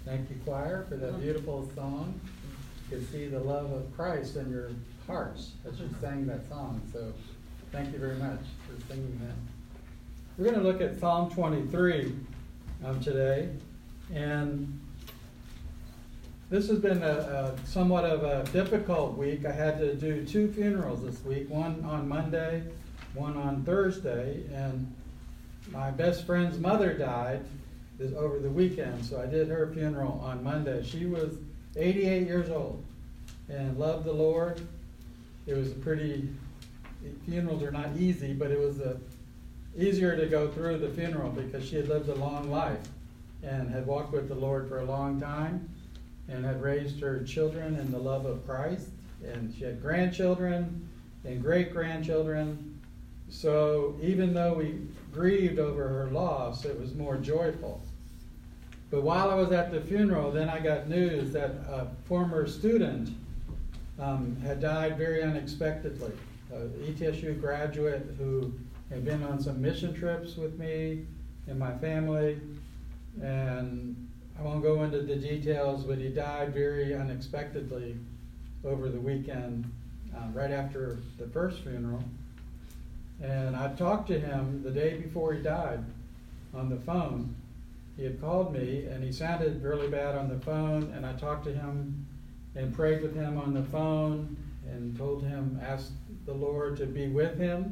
Thank you, choir, for that beautiful song. You could see the love of Christ in your hearts as you sang that song. So thank you very much for singing that. We're going to look at Psalm 23 today. And this has been a somewhat of a difficult week. I had to do 2 funerals this week, one on Monday, one on Thursday. And my best friend's mother died over the weekend, so I did her funeral on Monday. She was 88 years old and loved the Lord. It was funerals are not easy, but it was easier to go through the funeral because she had lived a long life and had walked with the Lord for a long time and had raised her children in the love of Christ. And she had grandchildren and great-grandchildren. So even though we grieved over her loss, it was more joyful. But while I was at the funeral, then I got news that a former student had died very unexpectedly. An ETSU graduate who had been on some mission trips with me and my family. And I won't go into the details, but he died very unexpectedly over the weekend, right after the first funeral. And I talked to him the day before he died on the phone. He had called me, and he sounded really bad on the phone, and I talked to him and prayed with him on the phone and told him, asked the Lord to be with him,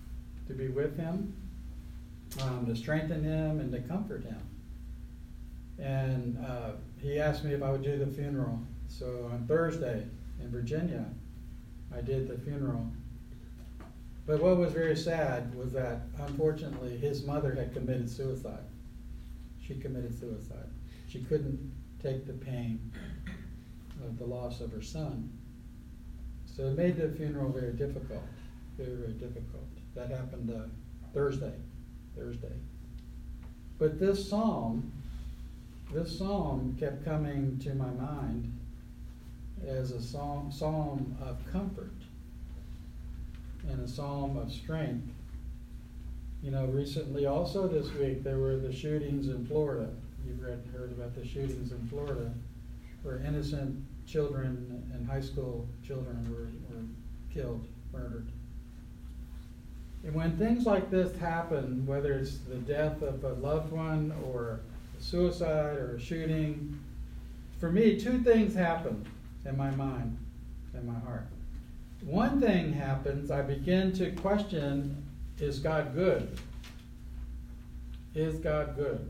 to strengthen him and to comfort him. And he asked me if I would do the funeral. So on Thursday in Virginia, I did the funeral. But what was very sad was that, unfortunately, his mother had committed suicide. She committed suicide. She couldn't take the pain of the loss of her son. So it made the funeral very difficult, very, very difficult. That happened Thursday. But this psalm kept coming to my mind as a psalm of comfort and a psalm of strength. You know, recently, also this week, there were the shootings in Florida. You've heard about the shootings in Florida, where innocent children and high school children were killed, murdered. And when things like this happen, whether it's the death of a loved one or a suicide or a shooting, for me, 2 things happen in my mind and my heart. One thing happens, I begin to question, is God good? Is God good?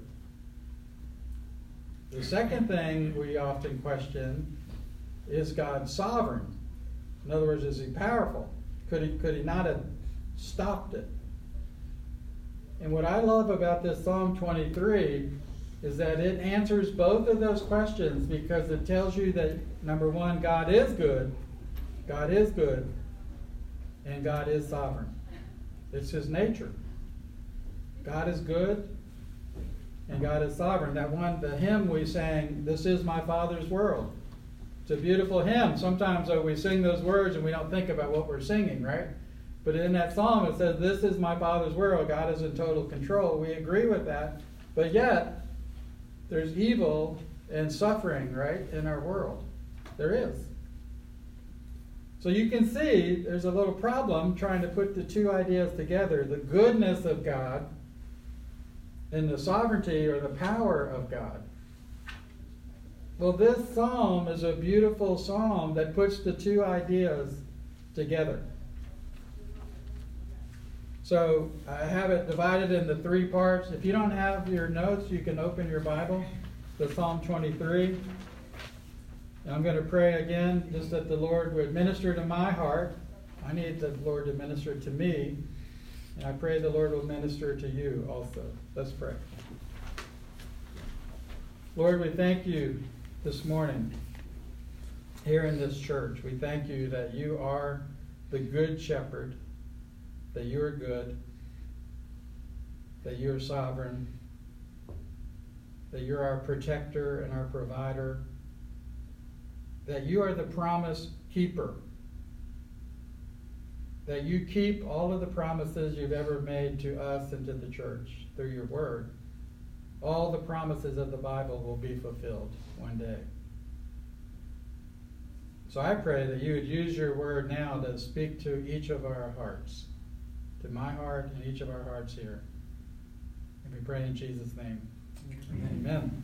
The second thing we often question, is God sovereign? In other words, is he powerful? Could he not have stopped it? And what I love about this Psalm 23 is that it answers both of those questions, because it tells you that, number one, God is good, and God is sovereign. It's his nature. God is good, and God is sovereign. The hymn we sang, "This is my Father's world." It's a beautiful hymn. Sometimes though we sing those words and we don't think about what we're singing, right? But in that psalm it says, "This is my Father's world." God is in total control. We agree with that. But yet, there's evil and suffering, right, in our world. There is. So you can see there's a little problem trying to put the 2 ideas together, the goodness of God and the sovereignty or the power of God. Well, this psalm is a beautiful psalm that puts the 2 ideas together. So I have it divided into 3 parts. If you don't have your notes, you can open your Bible to Psalm 23. And I'm going to pray again, just that the Lord would minister to my heart. I need the Lord to minister to me. And I pray the Lord will minister to you also. Let's pray. Lord, we thank you this morning here in this church. We thank you that you are the good shepherd, that you are good, that you are sovereign, that you're our protector and our provider, that you are the promise keeper, that you keep all of the promises you've ever made to us and to the church through your word. All the promises of the Bible will be fulfilled one day. So I pray that you would use your word now to speak to each of our hearts, to my heart and each of our hearts here. And we pray in Jesus' name. Amen.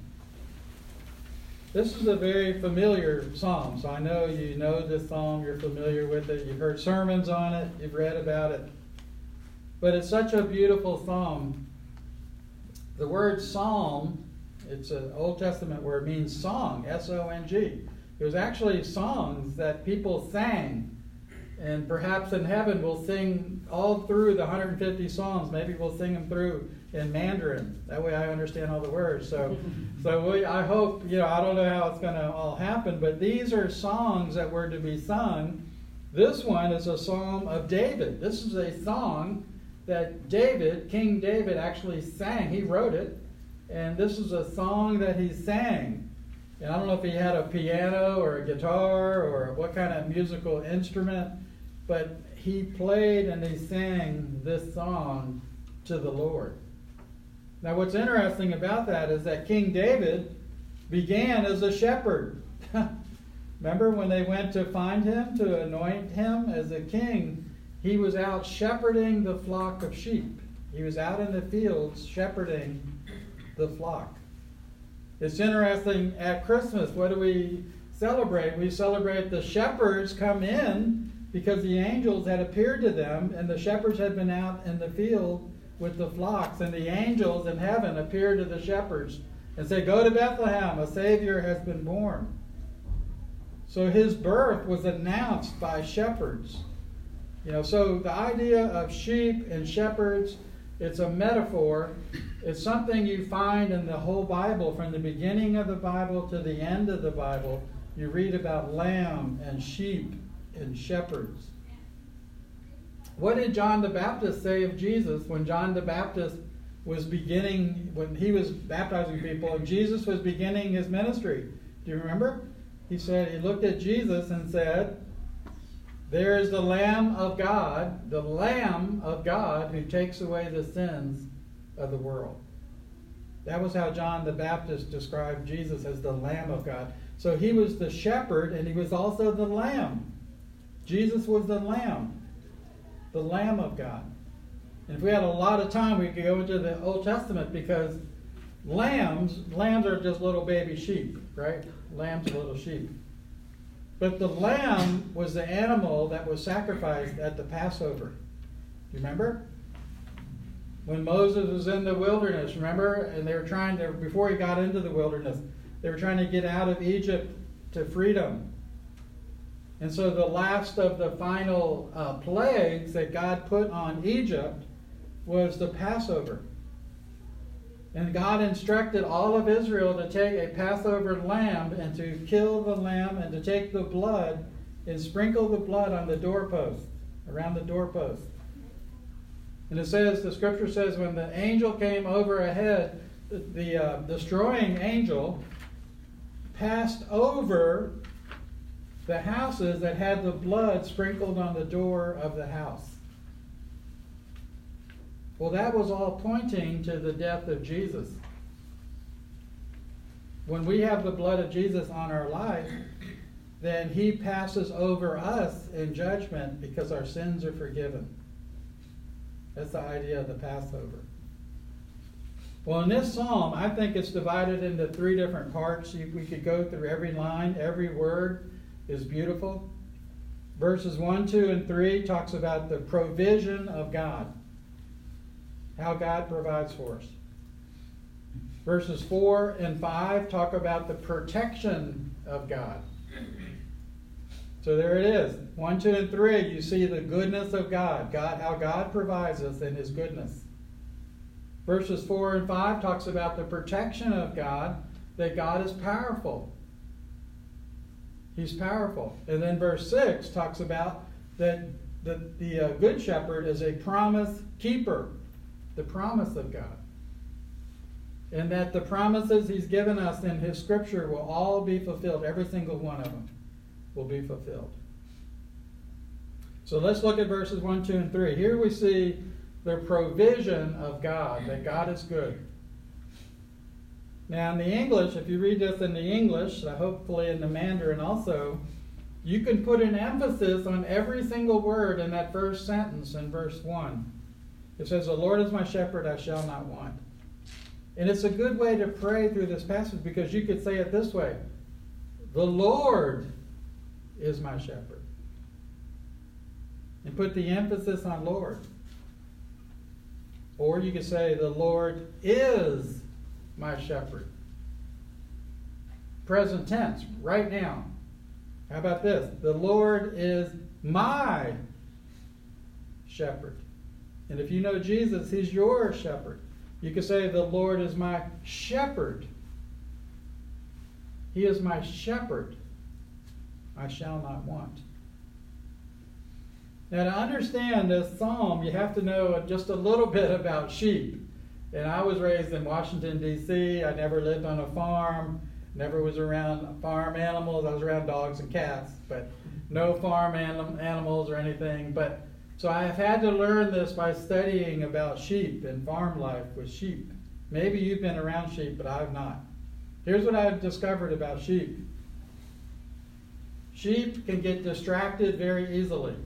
This is a very familiar psalm. So I know you know this psalm, you're familiar with it, you've heard sermons on it, you've read about it. But it's such a beautiful psalm. The word psalm, it's an Old Testament word, means song, S-O-N-G. It was actually songs that people sang. And perhaps in heaven we'll sing all through the 150 psalms. Maybe we'll sing them through in Mandarin. That way I understand all the words. I hope, I don't know how it's going to all happen, but these are songs that were to be sung. This one is a psalm of David. This is a song that King David actually sang. He wrote it. And this is a song that he sang. And I don't know if he had a piano or a guitar or what kind of musical instrument, but he played and he sang this song to the Lord. Now what's interesting about that is that King David began as a shepherd. Remember when they went to find him, to anoint him as a king, he was out shepherding the flock of sheep. He was out in the fields shepherding the flock. It's interesting, at Christmas, what do we celebrate? We celebrate the shepherds come in because the angels had appeared to them, and the shepherds had been out in the field with the flocks, and the angels in heaven appeared to the shepherds and say, "Go to Bethlehem, a Savior has been born." So his birth was announced by shepherds. So the idea of sheep and shepherds, it's a metaphor. It's something you find in the whole Bible, from the beginning of the Bible to the end of the Bible. You read about lamb and sheep and shepherds. What did John the Baptist say of Jesus when John the Baptist was when he was baptizing people and Jesus was beginning his ministry? Do you remember? He looked at Jesus and said, "There is the Lamb of God who takes away the sins of the world." That was how John the Baptist described Jesus, as the Lamb of God. So he was the shepherd and he was also the Lamb. Jesus was the Lamb of God. And if we had a lot of time, we could go into the Old Testament, because lambs are just little baby sheep, right? Lambs are little sheep. But the lamb was the animal that was sacrificed at the Passover. Do you remember? When Moses was in the wilderness, remember? And they were before he got into the wilderness, they were trying to get out of Egypt to freedom. And so the last of the final plagues that God put on Egypt was the Passover. And God instructed all of Israel to take a Passover lamb and to kill the lamb and to take the blood and sprinkle the blood on the doorpost, around the doorpost. And the scripture says, when the angel came over ahead, the destroying angel passed over the houses that had the blood sprinkled on the door of the house. Well, that was all pointing to the death of Jesus. When we have the blood of Jesus on our life, then he passes over us in judgment because our sins are forgiven. That's the idea of the Passover. Well, in this psalm, I think it's divided into 3 different parts. We could go through every line. Every word is beautiful. Verses 1, 2, and 3 talks about the provision of God. How God provides for us. Verses 4 and 5 talk about the protection of God. So there it is. 1, 2, and 3, you see the goodness of God. How God provides us in his goodness. Verses 4 and 5 talks about the protection of God, that God is powerful. He's powerful. And then verse 6 talks about that the good shepherd is a promise keeper. The promise of God. And that the promises he's given us in his scripture will all be fulfilled. Every single one of them will be fulfilled. So let's look at verses 1, 2, and 3. Here we see the provision of God, that God is good. Now in the English, if you read this in the English, hopefully in the Mandarin also, you can put an emphasis on every single word in that first sentence in verse 1. It says, the Lord is my shepherd, I shall not want. And it's a good way to pray through this passage because you could say it this way. The Lord is my shepherd. And put the emphasis on Lord. Or you could say, the Lord is my shepherd. Present tense, right now. How about this? The Lord is my shepherd. And if you know Jesus, He's your shepherd. You could say, the Lord is my shepherd. He is my shepherd. I shall not want. Now, to understand this psalm, you have to know just a little bit about sheep. And I was raised in Washington, D.C. I never lived on a farm, never was around farm animals. I was around dogs and cats, but no farm animals or anything. So I have had to learn this by studying about sheep and farm life with sheep. Maybe you've been around sheep, but I have not. Here's what I've discovered about sheep. Sheep can get distracted very easily.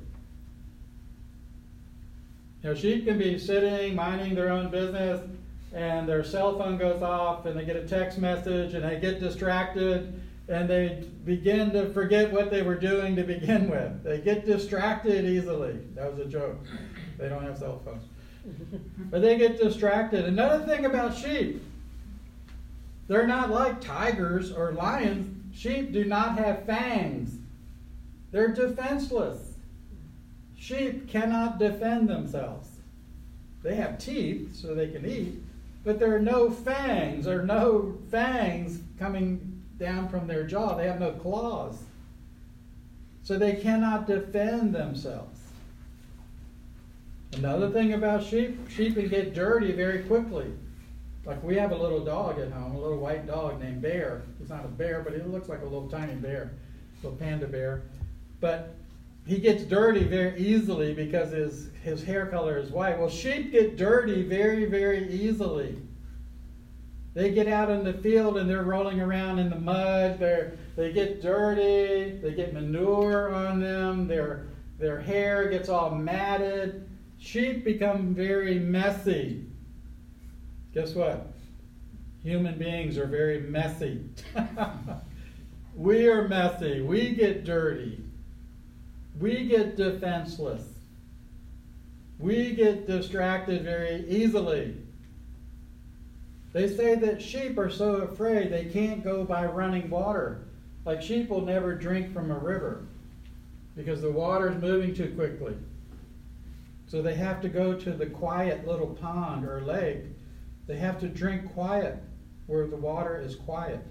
Sheep can be sitting, minding their own business, and their cell phone goes off, and they get a text message, and they get distracted, and they begin to forget what they were doing to begin with. They get distracted easily. That was a joke. They don't have cell phones. But they get distracted. Another thing about sheep, they're not like tigers or lions. Sheep do not have fangs. They're defenseless. Sheep cannot defend themselves. They have teeth so they can eat, but there are no fangs. There are no fangs coming down from their jaw. They have no claws. So they cannot defend themselves. Another thing about sheep can get dirty very quickly. Like we have a little dog at home, a little white dog named Bear. He's not a bear, but he looks like a little tiny bear, little panda bear. But he gets dirty very easily because his hair color is white. Well, sheep get dirty very, very easily. They get out in the field and they're rolling around in the mud. They get dirty. They get manure on them. Their hair gets all matted. Sheep become very messy. Guess what? Human beings are very messy. We are messy. We get dirty. We get defenseless. We get distracted very easily. They say that sheep are so afraid they can't go by running water. Like sheep will never drink from a river because the water is moving too quickly. So they have to go to the quiet little pond or lake. They have to drink quiet where the water is quiet.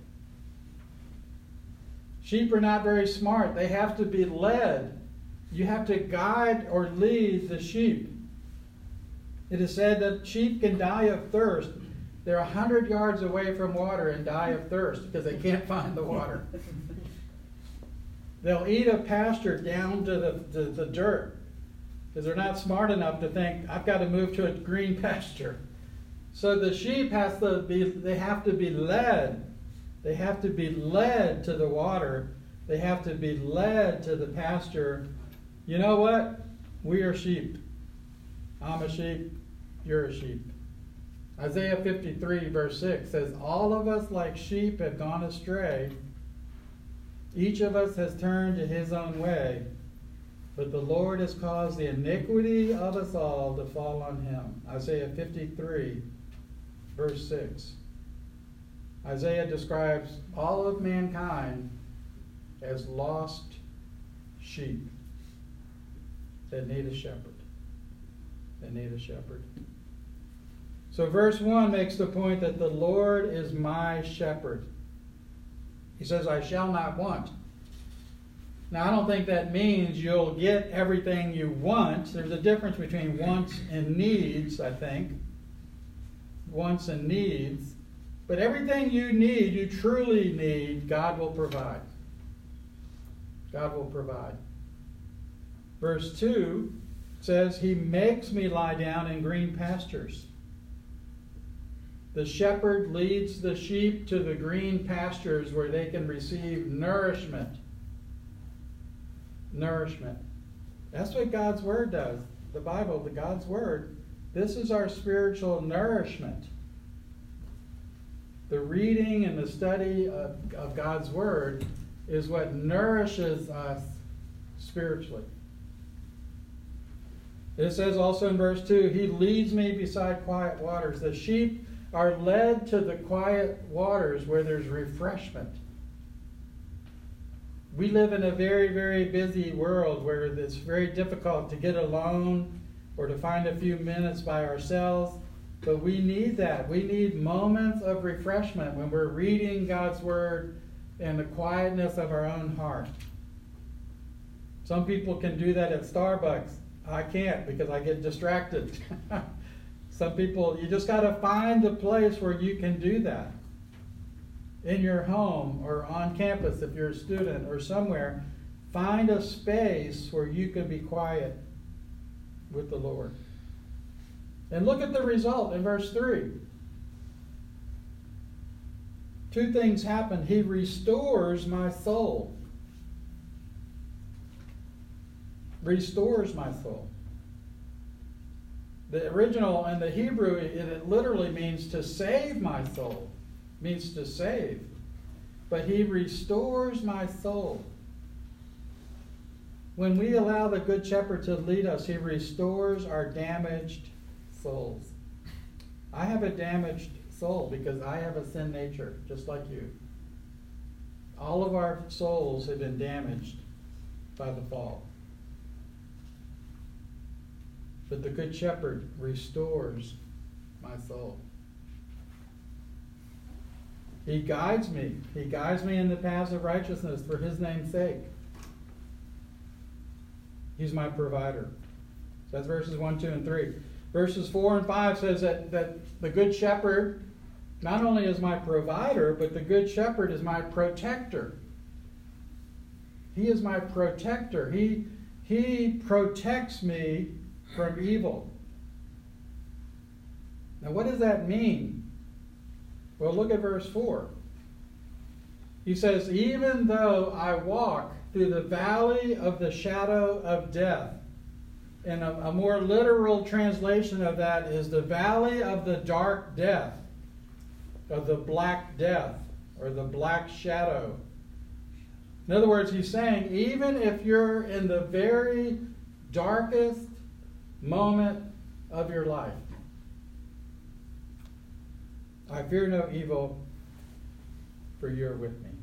Sheep are not very smart. They have to be led. You have to guide or lead the sheep. It is said that sheep can die of thirst. They're 100 yards away from water and die of thirst because they can't find the water. They'll eat a pasture down to the dirt because they're not smart enough to think, I've got to move to a green pasture. So the sheep have to be led. They have to be led to the water. They have to be led to the pasture. You know what? We are sheep. I'm a sheep. You're a sheep. Isaiah 53 verse 6 says, all of us like sheep have gone astray. Each of us has turned to his own way. But the Lord has caused the iniquity of us all to fall on him. Isaiah 53 verse 6. Isaiah describes all of mankind as lost sheep that need a shepherd. They need a shepherd. So verse 1 makes the point that the Lord is my shepherd. He says, I shall not want. Now, I don't think that means you'll get everything you want. There's a difference between wants and needs, I think. Wants and needs. But everything you need, you truly need, God will provide. God will provide. Verse 2 says, He makes me lie down in green pastures. The shepherd leads the sheep to the green pastures where they can receive nourishment. Nourishment. That's what God's Word does. The Bible, God's Word. This is our spiritual nourishment. The reading and the study of God's Word is what nourishes us spiritually. It says also in verse 2, He leads me beside quiet waters. The sheep are led to the quiet waters where there's refreshment. We live in a very, very busy world where it's very difficult to get alone or to find a few minutes by ourselves. But we need that. We need moments of refreshment when we're reading God's Word in the quietness of our own heart. Some people can do that at Starbucks. I can't because I get distracted. Some people, you just got to find the place where you can do that. In your home or on campus if you're a student or somewhere. Find a space where you can be quiet with the Lord. And look at the result in verse 3. Two things happen. He restores my soul. Restores my soul. The original in the Hebrew, it literally means to save my soul. It means to save. But He restores my soul. When we allow the Good Shepherd to lead us, He restores our damaged souls. I have a damaged soul because I have a sin nature, just like you. All of our souls have been damaged by the fall. But the Good Shepherd restores my soul. He guides me. He guides me in the paths of righteousness for His name's sake. He's my provider. So that's verses 1, 2, and 3. Verses 4 and 5 says that the Good Shepherd not only is my provider, but the Good Shepherd is my protector. He is my protector. He protects me from evil. Now, what does that mean? Well, look at verse 4. He says, even though I walk through the valley of the shadow of death. And a more literal translation of that is the valley of the dark death, of the black death, or the black shadow. In other words, he's saying, even if you're in the very darkest moment of your life, I fear no evil, for you're with me.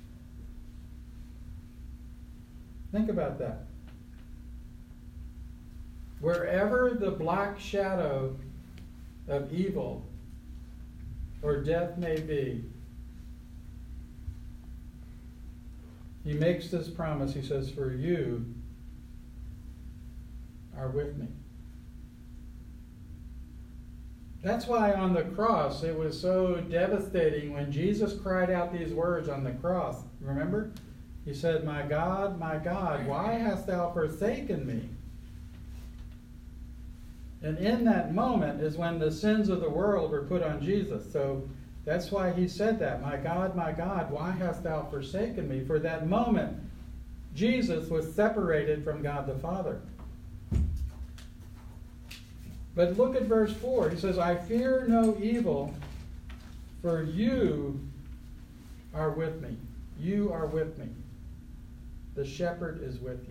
Think about that. Wherever the black shadow of evil or death may be, he makes this promise. He says, for you are with me. That's why on the cross it was so devastating when Jesus cried out these words on the cross. Remember? He said, my God, why hast thou forsaken me? And in that moment is when the sins of the world were put on Jesus. So that's why he said that. My God, why hast thou forsaken me? For that moment, Jesus was separated from God the Father. But look at verse 4. He says, I fear no evil, for you are with me. You are with me. The shepherd is with you.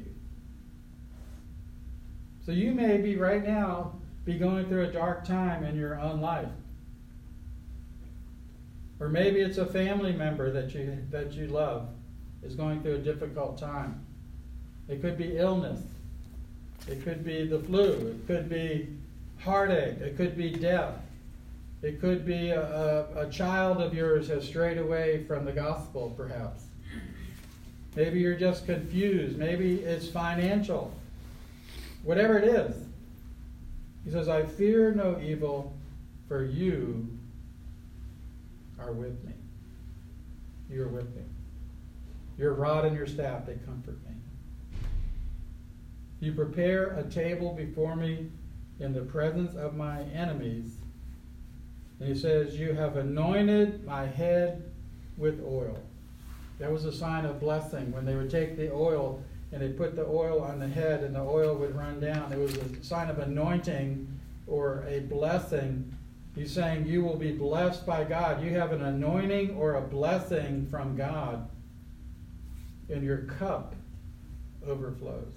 So you may be right now be going through a dark time in your own life. Or maybe it's a family member that you love is going through a difficult time. It could be illness. It could be the flu. It could be heartache. It could be death. It could be a child of yours has strayed away from the gospel, perhaps. Maybe you're just confused. Maybe it's financial. Whatever it is. He says, I fear no evil, for you are with me. You are with me. Your rod and your staff, they comfort me. You prepare a table before me in the presence of my enemies. And he says, you have anointed my head with oil. That was a sign of blessing. When they would take the oil and they put the oil on the head and the oil would run down, it was a sign of anointing or a blessing. He's saying you will be blessed by God. You have an anointing or a blessing from God, and your cup overflows.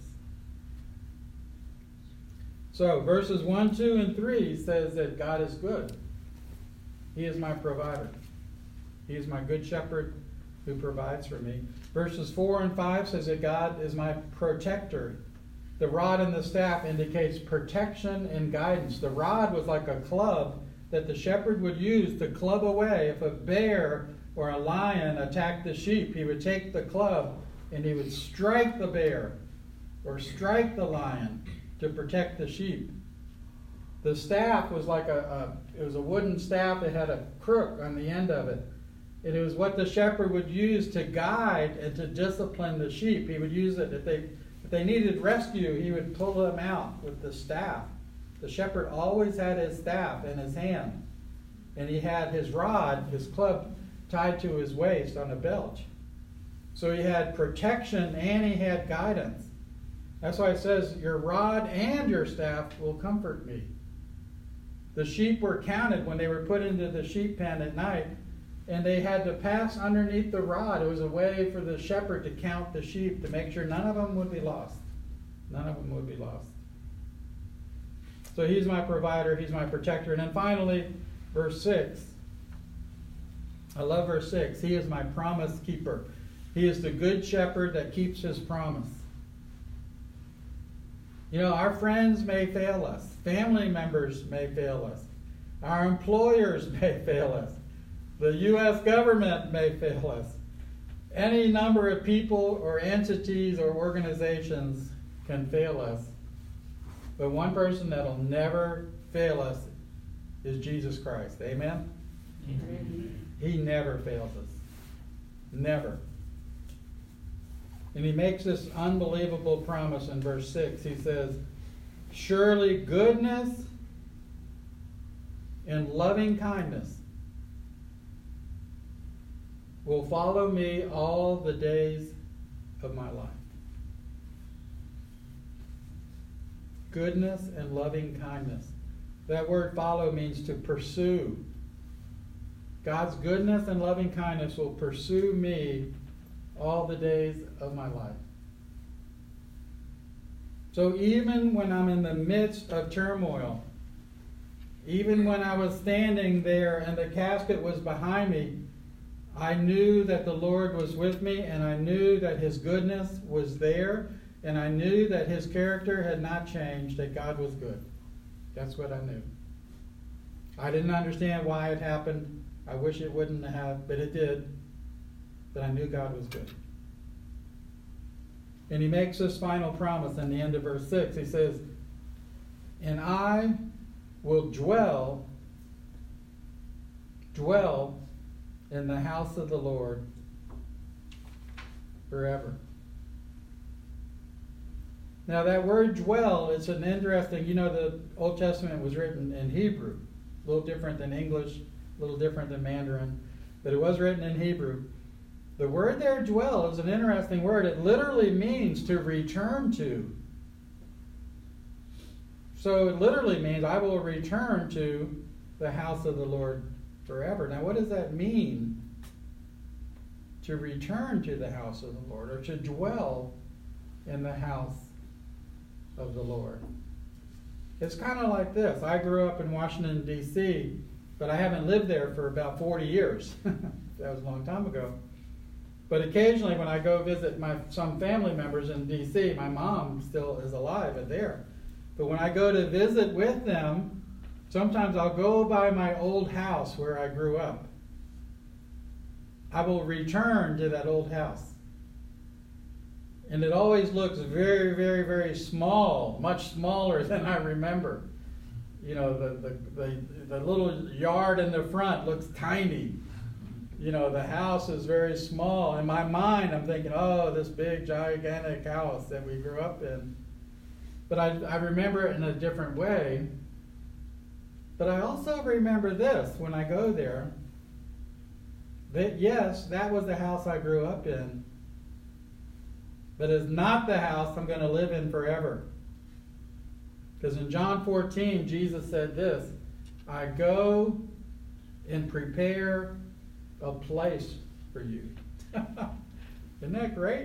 So verses 1, 2, and 3 says that God is good. He is my provider. He is my good shepherd who provides for me. Verses 4 and 5 says that God is my protector. The rod and the staff indicates protection and guidance. The rod was like a club that the shepherd would use to club away. If a bear or a lion attacked the sheep, he would take the club and he would strike the bear or strike the lion to protect the sheep. The staff was like it was a wooden staff that had a crook on the end of it. And it was what the shepherd would use to guide and to discipline the sheep. He would use it if they needed rescue, he would pull them out with the staff. The shepherd always had his staff in his hand. And he had his rod, his club, tied to his waist on a belt. So he had protection and he had guidance. That's why it says, your rod and your staff will comfort me. The sheep were counted when they were put into the sheep pen at night, and they had to pass underneath the rod. It was a way for the shepherd to count the sheep to make sure none of them would be lost. None of them would be lost. So he's my provider, he's my protector. And then finally, verse 6. I love verse 6. He is my promise keeper. He is the good shepherd that keeps his promise. You know, our friends may fail us. Family members may fail us. Our employers may fail us. The U.S. government may fail us. Any number of people or entities or organizations can fail us. But one person that will never fail us is Jesus Christ. Amen? Amen. He never fails us. Never. And he makes this unbelievable promise in verse 6. He says, surely goodness and loving kindness will follow me all the days of my life. Goodness and loving kindness. That word follow means to pursue. God's goodness and loving kindness will pursue me all the days of my life. So even when I'm in the midst of turmoil, even when I was standing there and the casket was behind me, I knew that the Lord was with me, and I knew that his goodness was there, and I knew that his character had not changed, that God was good. That's what I knew. I didn't understand why it happened. I wish it wouldn't have, but it did. But I knew God was good. And he makes this final promise in the end of verse 6. He says, and I will dwell in the house of the Lord forever. Now that word dwell is an interesting, you know, the Old Testament was written in Hebrew, a little different than English, a little different than Mandarin, but it was written in Hebrew. The word there, dwell, is an interesting word. It literally means to return to. So it literally means I will return to the house of the Lord forever. Now what does that mean? To return to the house of the Lord, or to dwell in the house of the Lord. It's kind of like this. I grew up in Washington, D.C., but I haven't lived there for about 40 years. That was a long time ago. But occasionally when I go visit some family members in D.C., my mom still is alive and there. But when I go to visit with them, sometimes I'll go by my old house where I grew up. I will return to that old house. And it always looks very, very, very small, much smaller than I remember. You know, the little yard in the front looks tiny. You know, the house is very small. In my mind, I'm thinking, oh, this big, gigantic house that we grew up in. But I remember it in a different way. But I also remember this when I go there, that yes, that was the house I grew up in, but it's not the house I'm going to live in forever. Because in John 14, Jesus said this, I go and prepare a place for you. Isn't that great?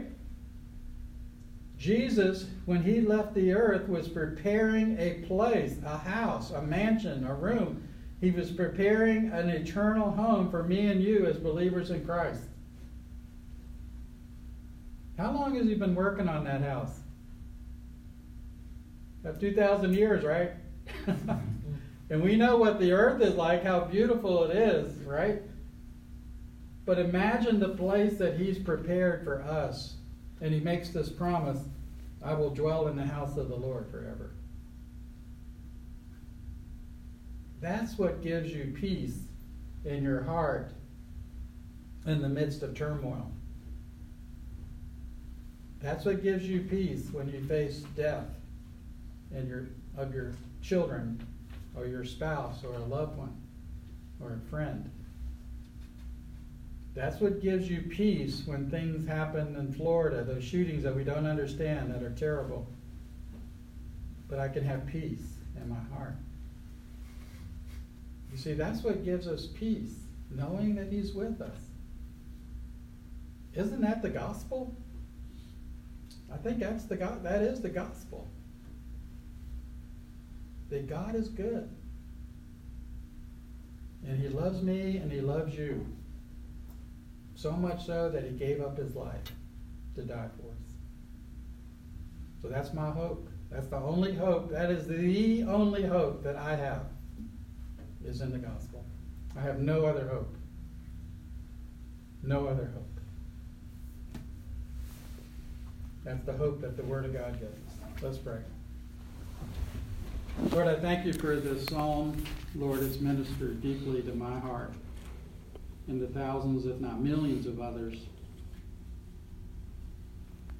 Jesus, when he left the earth, was preparing a place, a house, a mansion, a room. He was preparing an eternal home for me and you as believers in Christ. How long has he been working on that house? About 2,000 years, right? And we know what the earth is like, how beautiful it is, right? But imagine the place that he's prepared for us. And he makes this promise, I will dwell in the house of the Lord forever. That's what gives you peace in your heart in the midst of turmoil. That's what gives you peace when you face death of your children or your spouse or a loved one or a friend. That's what gives you peace when things happen in Florida, those shootings that we don't understand that are terrible. But I can have peace in my heart. You see, that's what gives us peace, knowing that he's with us. Isn't that the gospel? I think that is the gospel. That God is good. And he loves me and he loves you. So much so that he gave up his life to die for us. So that's my hope. That's the only hope. That is the only hope that I have is in the gospel. I have no other hope. No other hope. That's the hope that the Word of God gives us. Let's pray. Lord, I thank you for this psalm. Lord, it's ministered deeply to my heart and to thousands, if not millions of others